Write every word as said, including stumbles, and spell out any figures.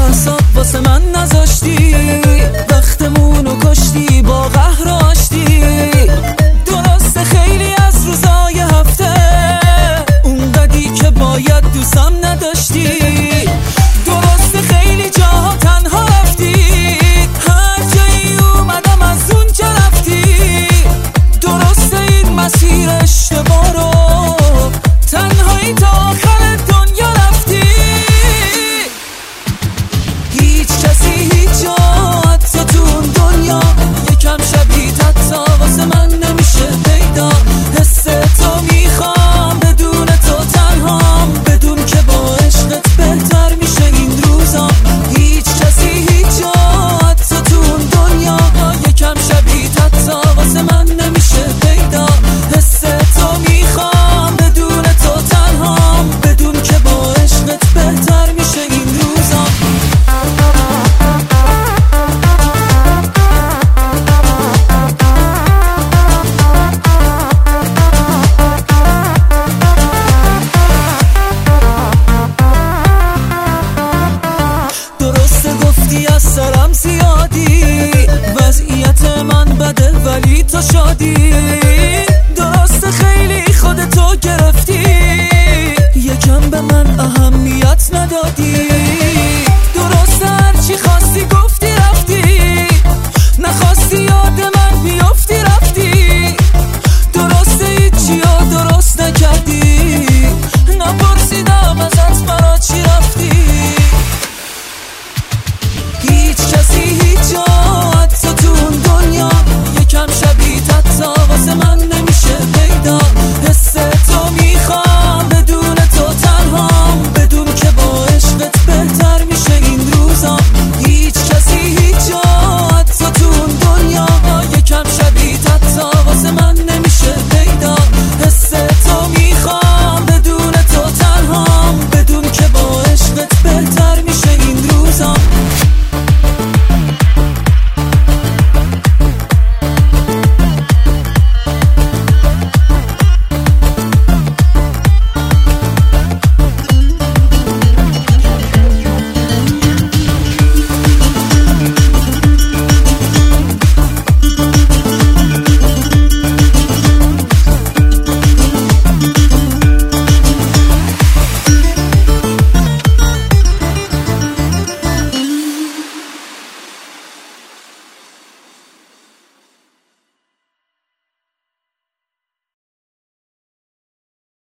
حساب واسه من نذاشتی، وقتمونو کشتی با قهر و آشتی. درسته خیلی از روزای هفته اونقدی که باید دوستم نداشتی، درسته خیلی جاها تنها رفتی، هر جایی اومدم از اونجا رفتی. درسته این مسیر اشتباه رو تنهایی تا آخر دنیا رفتی. هیچ کسی هیچ جا حتی تو اون دنیا یکم شبیه‌ت حتی واسه من نمیشه پیدا. حس تو میخوام بدون تو تنهام، بدون که با عشقت بهتر میشه این روزا. هیچ کسی هیچ جا حتی تو اون دنیا یکم شبیه‌ت حتی واسه من نمیشه پیدا. حس تو میخوام بدون تو تنهام، بدون که با عشقت بهتر میشه این روزا. درسته گفتی از سرم زیادی، وضعیت من بده ولی تو شادی. درسته خیلی خودتو گرفتی، یکم به من اهمیت ندادی.